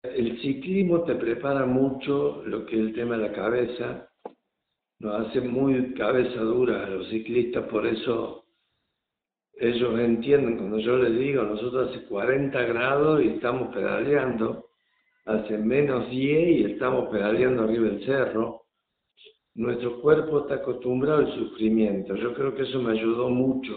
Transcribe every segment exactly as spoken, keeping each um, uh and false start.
El ciclismo te prepara mucho lo que es el tema de la cabeza, nos hace muy cabeza dura a los ciclistas, por eso ellos entienden cuando yo les digo, nosotros hace cuarenta grados y estamos pedaleando, hace menos diez y estamos pedaleando arriba del cerro. Nuestro cuerpo está acostumbrado al sufrimiento. Yo creo que eso me ayudó mucho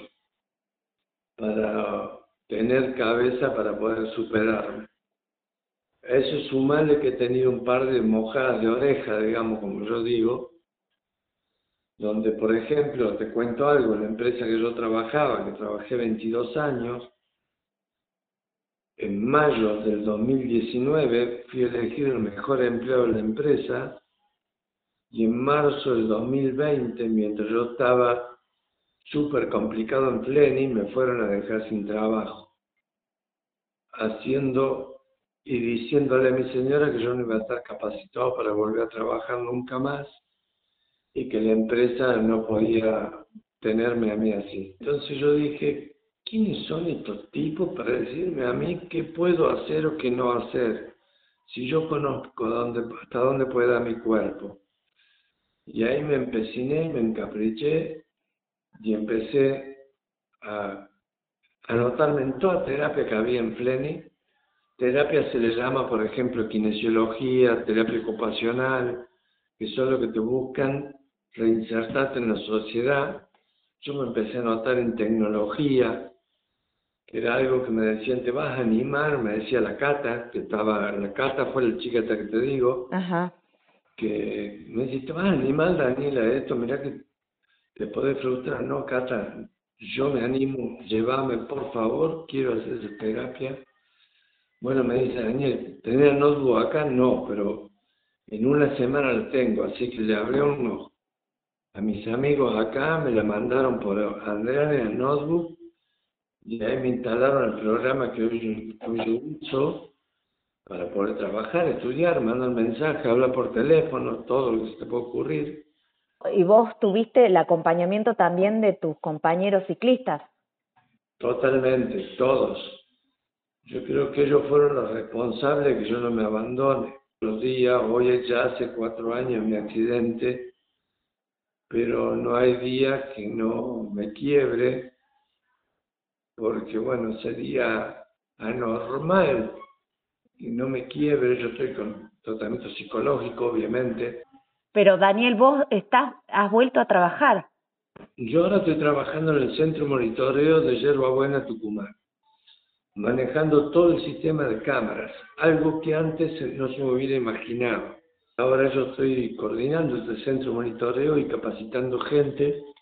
para tener cabeza para poder superarme. A eso sumarle que he tenido un par de mojadas de oreja, digamos, como yo digo, donde, por ejemplo, te cuento algo, en la empresa que yo trabajaba, que trabajé veintidós años, en mayo del dos mil diecinueve fui elegido el mejor empleado de la empresa y en marzo del dos mil veinte, mientras yo estaba súper complicado en Pleni, me fueron a dejar sin trabajo, haciendo y diciéndole a mi señora que yo no iba a estar capacitado para volver a trabajar nunca más y que la empresa no podía tenerme a mí así. Entonces yo dije, ¿quiénes son estos tipos para decirme a mí qué puedo hacer o qué no hacer? Si yo conozco dónde, hasta dónde puede dar mi cuerpo. Y ahí me empeciné, me encapriché y empecé a anotarme en toda terapia que había en Pleni. Terapia se le llama, por ejemplo, kinesiología, terapia ocupacional, que son lo que te buscan reinsertarte en la sociedad. Yo me empecé a notar en tecnología, que era algo que me decían, te vas a animar, me decía la Cata, que estaba, la Cata fue la chica esta que te digo, Ajá. que me decía, te vas a animar, Daniela, a esto, mirá que te podés frustrar. No, Cata, yo me animo, llévame, por favor, quiero hacer esa terapia. Bueno, me dice, Daniel, ¿tener el notebook acá? No, pero en una semana lo tengo, así que le hablé a unos, a mis amigos acá, me la mandaron por Andrea en el notebook, y ahí me instalaron el programa que hoy, que hoy yo uso para poder trabajar, estudiar, mandar mensajes, hablar por teléfono, todo lo que se te puede ocurrir. ¿Y vos tuviste el acompañamiento también de tus compañeros ciclistas? Totalmente, todos. Yo creo que ellos fueron los responsables de que yo no me abandone. Los días, hoy ya hace cuatro años mi accidente, pero no hay día que no me quiebre, porque bueno, sería anormal y no me quiebre. Yo estoy con tratamiento psicológico, obviamente. Pero Daniel, vos estás, has vuelto a trabajar. Yo ahora estoy trabajando en el Centro Monitoreo de Yerbabuena, Tucumán, manejando todo el sistema de cámaras, algo que antes no se me hubiera imaginado. Ahora yo estoy coordinando este centro de monitoreo y capacitando gente